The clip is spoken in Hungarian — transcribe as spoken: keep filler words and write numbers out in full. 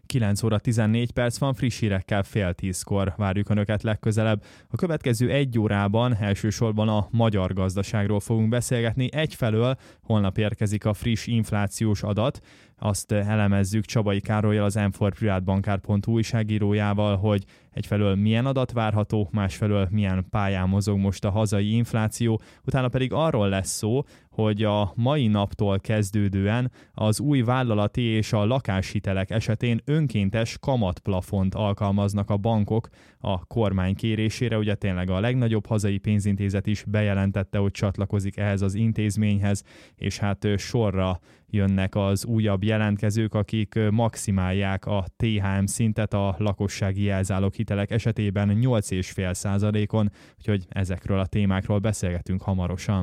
kilenc óra tizennégy perc van, friss hírekkel fél tízkor várjuk Önöket legközelebb. A következő egy órában elsősorban a magyar gazdaságról fogunk beszélgetni. Egyfelől holnap érkezik a friss inflációs adat, azt elemezzük Csabai Károllyal, az em négy privátbankár pont hu újságírójával, hogy egyfelől milyen adat várható, másfelől milyen pályán mozog most a hazai infláció, utána pedig arról lesz szó, hogy a mai naptól kezdődően az új vállalati és a lakáshitelek esetén önkéntes kamatplafont alkalmaznak a bankok a kormány kérésére. Ugye tényleg a legnagyobb hazai pénzintézet is bejelentette, hogy csatlakozik ehhez az intézményhez, és hát sorra jönnek az újabb jelentkezők, akik maximálják a té há em szintet a lakossági jelzálog hitelek esetében nyolc egész öt százalékon, úgyhogy ezekről a témákról beszélgetünk hamarosan.